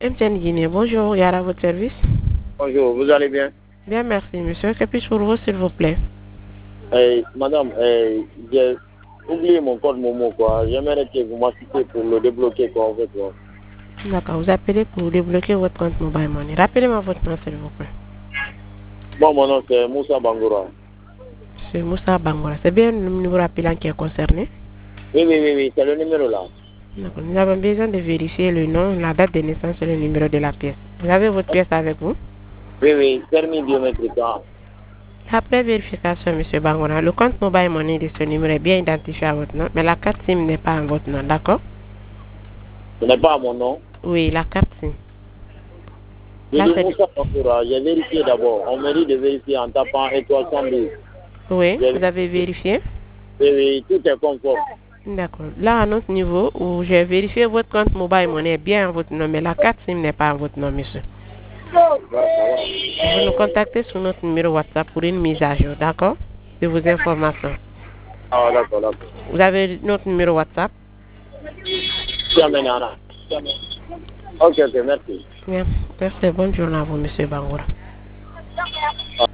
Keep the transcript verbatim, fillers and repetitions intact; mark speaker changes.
Speaker 1: M T N Guinée, bonjour, Yara, à votre service.
Speaker 2: Bonjour, vous allez bien?
Speaker 1: Bien, merci, monsieur. Que puis-je pour vous, s'il vous plaît?
Speaker 2: Eh, madame, eh, j'ai oublié mon code Momo, quoi. J'aimerais que vous m'assistiez pour le débloquer, quoi, en fait. Quoi.
Speaker 1: D'accord, vous appelez pour débloquer votre compte Mobile Money. Rappelez-moi votre nom, s'il vous plaît.
Speaker 2: Bon, mon nom, c'est Moussa Bangoura.
Speaker 1: C'est Moussa Bangoura. C'est bien le numéro appelant qui est concerné?
Speaker 2: Oui, oui, oui, oui, c'est le numéro là.
Speaker 1: D'accord, nous avons besoin de vérifier le nom, la date de naissance et le numéro de la pièce. Vous avez votre pièce avec vous?
Speaker 2: Oui, oui, permis biométrique. Hein.
Speaker 1: Après vérification, monsieur Bangoura, le compte Mobile Money de ce numéro est bien identifié à votre nom, mais la carte SIM n'est pas en votre nom, d'accord?
Speaker 2: Ce n'est pas à mon nom.
Speaker 1: Oui, la carte SIM.
Speaker 2: Je
Speaker 1: Là,
Speaker 2: dis
Speaker 1: c'est...
Speaker 2: Moussa Bangoura. J'ai vérifié d'abord. On me dit de vérifier en tapant étoile cent douze.
Speaker 1: Oui,
Speaker 2: J'ai-
Speaker 1: vous avez vérifié?
Speaker 2: Oui, oui, tout est conforme.
Speaker 1: D'accord. Là, à notre niveau, où j'ai vérifié votre compte Mobile Money est bien en votre nom, mais la carte SIM n'est pas en votre nom, monsieur.
Speaker 2: Ouais, ça va.
Speaker 1: Vous nous contactez sur notre numéro WhatsApp pour une mise à jour, d'accord? De vos informations.
Speaker 2: Ah, d'accord, d'accord.
Speaker 1: Vous avez notre numéro WhatsApp?
Speaker 2: Jamais, Nana. Ok, ok, merci.
Speaker 1: Bien. Merci. Bonne journée à vous, monsieur Bangoura.